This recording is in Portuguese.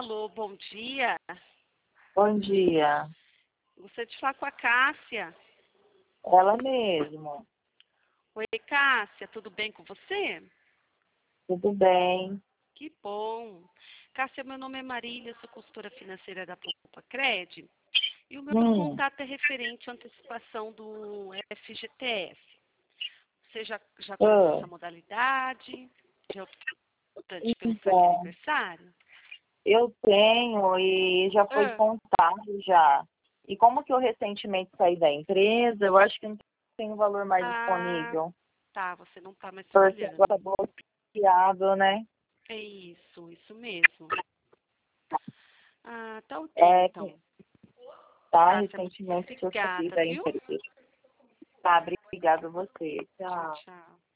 Alô, bom dia. Bom dia. Gostaria de falar com a Cássia. Ela mesmo. Oi, Cássia, tudo bem com você? Tudo bem? Que bom. Cássia, meu nome é Marília, sou consultora financeira da Poupa Cred. E o meu contato é referente à antecipação do FGTS. Você já conhece essa modalidade? Já optante pelo saque Então, aniversário? eu tenho e já foi contado já. E como que eu recentemente saí da empresa, eu acho que não tem um valor mais disponível. Tá, você não está mais Porque trabalhando. agora bloqueado, né? É isso mesmo. Ah, tá ok, então. Tá, Cássia, muito recentemente que eu saí obrigada, da viu? empresa. Tá, obrigada a você. Tchau, Tchau. tchau.